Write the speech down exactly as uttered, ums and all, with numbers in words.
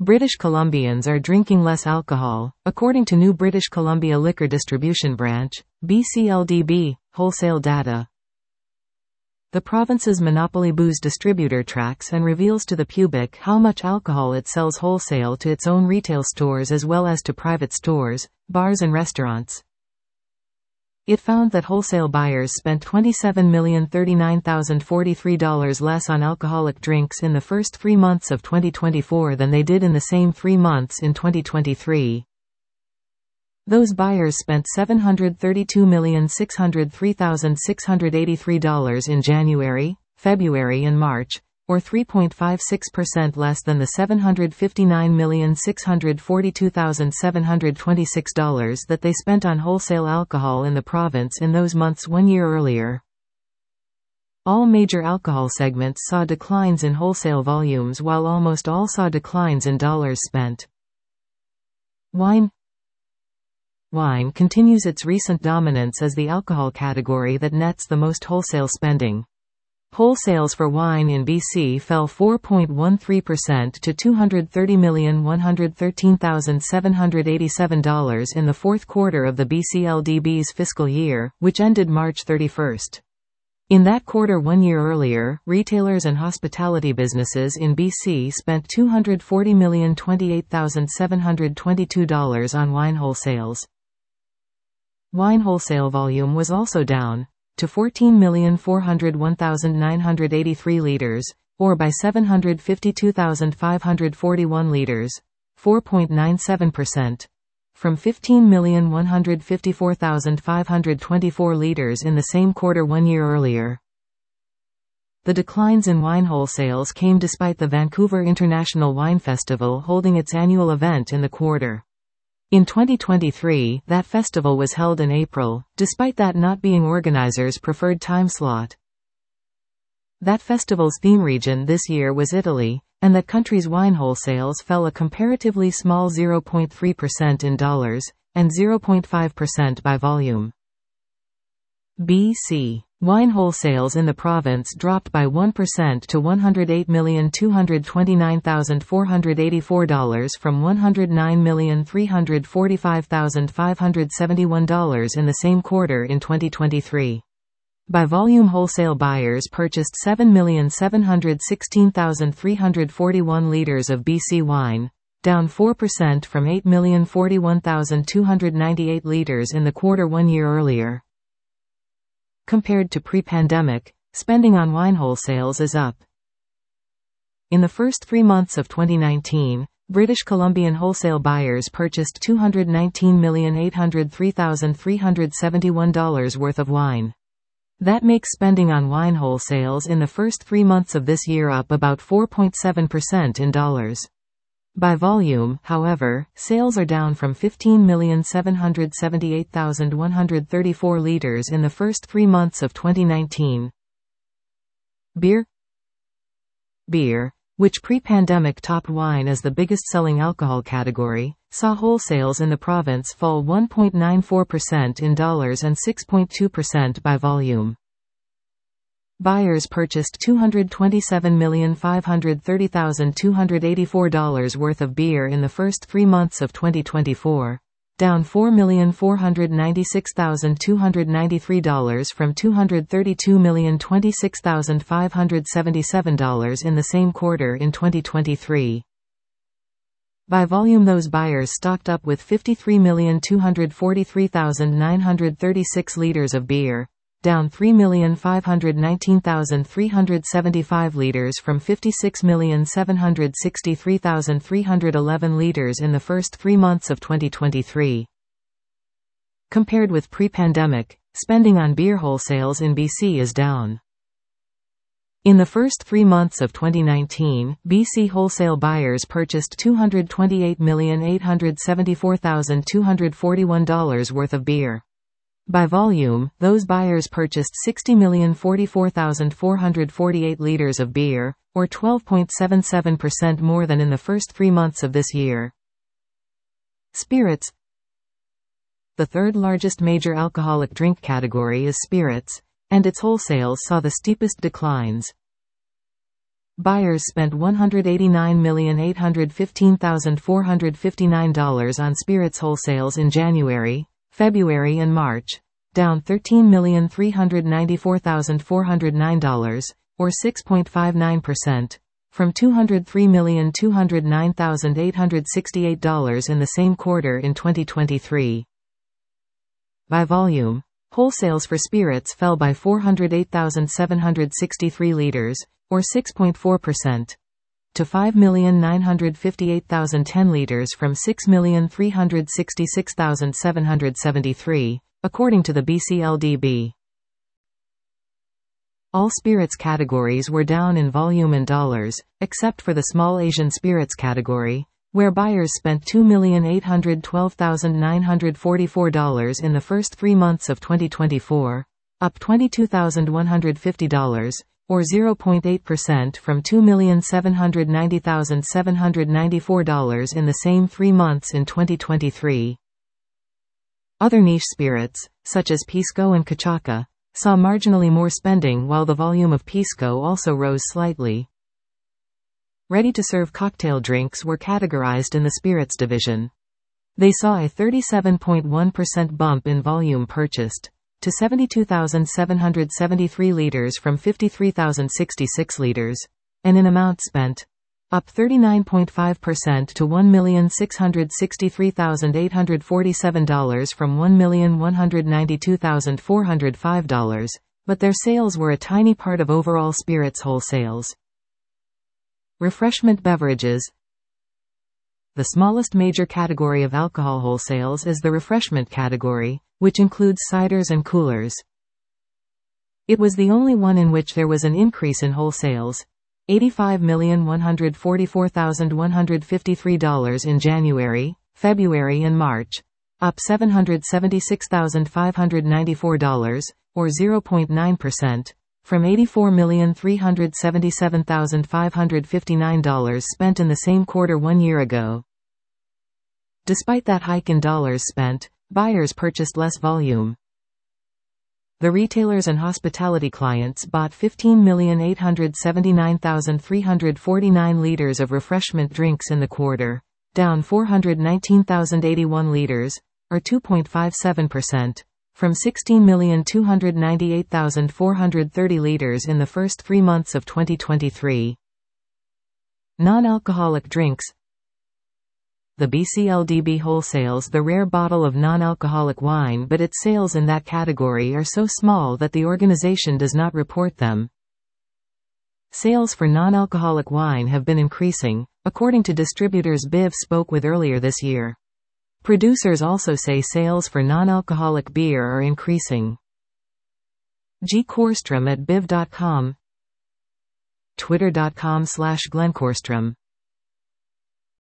British Columbians are drinking less alcohol, according to new British Columbia Liquor Distribution Branch, B C L D B, wholesale data. The province's monopoly booze distributor tracks and reveals to the public how much alcohol it sells wholesale to its own retail stores as well as to private stores, bars and restaurants. It found that wholesale buyers spent twenty-seven million thirty-nine thousand forty-three dollars less on alcoholic drinks in the first three months of twenty twenty-four than they did in the same three months in twenty twenty-three. Those buyers spent seven hundred thirty-two million six hundred three thousand six hundred eighty-three dollars in January, February and March, or three point five six percent less than the seven hundred fifty-nine million six hundred forty-two thousand seven hundred twenty-six dollars that they spent on wholesale alcohol in the province in those months one year earlier. All major alcohol segments saw declines in wholesale volumes while almost all saw declines in dollars spent. Wine Wine continues its recent dominance as the alcohol category that nets the most wholesale spending. Wholesales for wine in B C fell four point one three percent to two hundred thirty million one hundred thirteen thousand seven hundred eighty-seven dollars in the fourth quarter of the B C L D B's fiscal year, which ended March thirty-first. In that quarter one year earlier, retailers and hospitality businesses in B C spent two hundred forty million twenty-eight thousand seven hundred twenty-two dollars on wine wholesales. Wine wholesale volume was also down, to fourteen million four hundred one thousand nine hundred eighty-three liters, or by seven hundred fifty-two thousand five hundred forty-one liters, four point nine seven percent, from fifteen million one hundred fifty-four thousand five hundred twenty-four liters in the same quarter one year earlier. The declines in wine wholesales came despite the Vancouver International Wine Festival holding its annual event in the quarter. In twenty twenty-three, that festival was held in April, despite that not being organizers' preferred time slot. That festival's theme region this year was Italy, and that country's wine wholesales fell a comparatively small zero point three percent in dollars, and zero point five percent by volume. B C wine wholesales in the province dropped by one percent to one hundred eight million two hundred twenty-nine thousand four hundred eighty-four dollars from one hundred nine million three hundred forty-five thousand five hundred seventy-one dollars in the same quarter in twenty twenty-three. By volume, wholesale buyers purchased seven million seven hundred sixteen thousand three hundred forty-one liters of B C wine, down four percent from eight million forty-one thousand two hundred ninety-eight liters in the quarter one year earlier. Compared to pre-pandemic, spending on wine wholesales is up. In the first three months of twenty nineteen, British Columbian wholesale buyers purchased two hundred nineteen million eight hundred three thousand three hundred seventy-one dollars worth of wine. That makes spending on wine wholesales in the first three months of this year up about four point seven percent in dollars. By volume, however, sales are down from fifteen million seven hundred seventy-eight thousand one hundred thirty-four liters in the first three months of twenty nineteen. Beer Beer, which pre-pandemic topped wine as the biggest-selling alcohol category, saw wholesales in the province fall one point nine four percent in dollars and six point two percent by volume. Buyers purchased two hundred twenty-seven million five hundred thirty thousand two hundred eighty-four dollars worth of beer in the first three months of twenty twenty-four, down four million four hundred ninety-six thousand two hundred ninety-three dollars from two hundred thirty-two million twenty-six thousand five hundred seventy-seven dollars in the same quarter in twenty twenty-three. By volume, those buyers stocked up with fifty-three million two hundred forty-three thousand nine hundred thirty-six liters of beer, down three million five hundred nineteen thousand three hundred seventy-five liters from fifty-six million seven hundred sixty-three thousand three hundred eleven liters in the first three months of twenty twenty-three. Compared with pre-pandemic, spending on beer wholesales in B C is down. In the first three months of twenty nineteen, B C wholesale buyers purchased two hundred twenty-eight million eight hundred seventy-four thousand two hundred forty-one dollars worth of beer. By volume, those buyers purchased sixty million forty-four thousand four hundred forty-eight liters of beer, or twelve point seven seven percent more than in the first three months of this year. Spirits. The third largest major alcoholic drink category is spirits, and its wholesales saw the steepest declines. buyers spent one hundred eighty-nine million eight hundred fifteen thousand four hundred fifty-nine dollars on spirits wholesales in January, February and March, down thirteen million three hundred ninety-four thousand four hundred nine dollars, or six point five nine percent, from two hundred three million two hundred nine thousand eight hundred sixty-eight dollars in the same quarter in twenty twenty-three. By volume, wholesales for spirits fell by four hundred eight thousand seven hundred sixty-three liters, or six point four percent, to five million nine hundred fifty-eight thousand ten liters from six million three hundred sixty-six thousand seven hundred seventy-three, according to the B C L D B. All spirits categories were down in volume and dollars, except for the small Asian spirits category, where buyers spent two million eight hundred twelve thousand nine hundred forty-four dollars in the first three months of twenty twenty-four, up twenty-two thousand one hundred fifty dollars, or zero point eight percent from two million seven hundred ninety thousand seven hundred ninety-four dollars in the same three months in twenty twenty-three. Other niche spirits, such as Pisco and Cachaca, saw marginally more spending while the volume of Pisco also rose slightly. Ready-to-serve cocktail drinks were categorized in the spirits division. They saw a thirty-seven point one percent bump in volume purchased, to seventy-two thousand seven hundred seventy-three liters from fifty-three thousand sixty-six liters, and in amount spent, up thirty-nine point five percent to one million six hundred sixty-three thousand eight hundred forty-seven dollars from one million one hundred ninety-two thousand four hundred five dollars, but their sales were a tiny part of overall spirits wholesales. Refreshment beverages. The smallest major category of alcohol wholesales is the refreshment category, which includes ciders and coolers. It was the only one in which there was an increase in wholesales, eighty-five million one hundred forty-four thousand one hundred fifty-three dollars in January, February and March, up seven hundred seventy-six thousand five hundred ninety-four dollars, or zero point nine percent, from eighty-four million three hundred seventy-seven thousand five hundred fifty-nine dollars spent in the same quarter one year ago. Despite that hike in dollars spent, buyers purchased less volume. The retailers and hospitality clients bought fifteen million eight hundred seventy-nine thousand three hundred forty-nine liters of refreshment drinks in the quarter, down four hundred nineteen thousand eighty-one liters, or two point five seven percent, from sixteen million two hundred ninety-eight thousand four hundred thirty liters in the first three months of twenty twenty-three. Non-alcoholic drinks. The B C L D B wholesales the rare bottle of non-alcoholic wine, but its sales in that category are so small that the organization does not report them. Sales for non-alcoholic wine have been increasing, according to distributors B I V spoke with earlier this year. Producers also say sales for non-alcoholic beer are increasing. G. Korstrom at B I V dot com, Twitter dot com slash Glenn Korstrom.